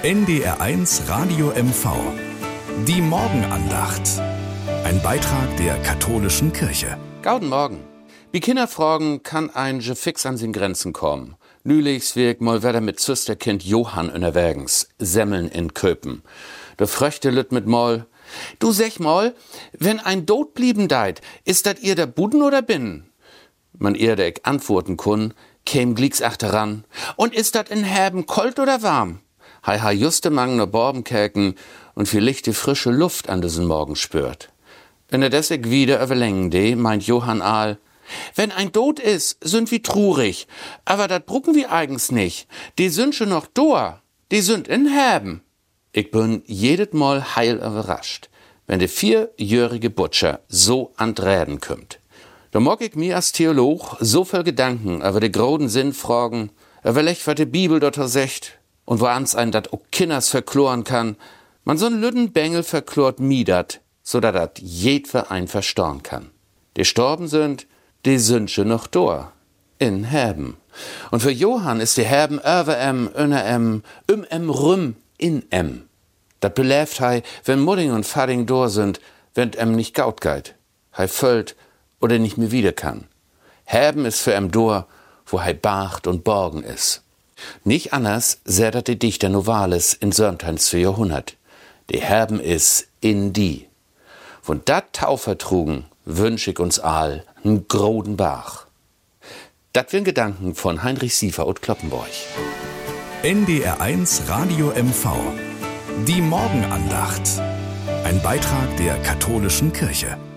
NDR1 Radio MV. Die Morgenandacht. Ein Beitrag der katholischen Kirche. Gauden Morgen. Wie Kinder fragen, kann ein je fix an sin Grenzen kommen. Nülichs wirk mal wieder mit Züsterkind Johann unterwegs, Semmeln in Köpen. Der fröchte lüt mit Moll. Du sech mal, wenn ein Dod blieben deit, ist dat ihr der Buden oder binnen? Man eher ich antworten kun, käm glicks achteran. Und ist dat in Herben kalt oder warm? Hei ha juste mang ne Borbenkerken und vielleicht die frische Luft an diesen Morgen spürt. Wenn desig wieder überlängen de, meint Johann Aal, wenn ein Tod is, sind wir trurig, aber dat brucken wir eigens nicht. Die sind schon noch doa, die sind in Herben. Ich bin jedes Mal heil überrascht, wenn der 4-jährige Butcher so an Reden kommt. Da mag ich mir als Theolog so viel Gedanken über den großen Sinn fragen, überlegt, was die Bibel dort sagt und wo ans ein dat auch Kinders verkloren kann. Man so'n lüden Bengel verklort miedert, so dat jedwer ein verstorn kann. Die storben sind, die sind schon noch da, in Herben. Und für Johann ist die Herben über unter rüm, in Dat beläft hei, wenn Mudding und Fadding da sind, wenn nicht gaut geit. Hei füllt oder nicht mehr wieder kann. Herben ist für da, wo hei bacht und borgen ist. Nicht anders sädert die Dichter Novalis in Sörnteins 2 Jahrhundert. Die Herben is in die. Von dat Taufertrugen wünsch ich uns all n groden Bach. Dat wär'n Gedanken von Heinrich Siefer und Kloppenborch. NDR1 Radio MV. Die Morgenandacht. Ein Beitrag der katholischen Kirche.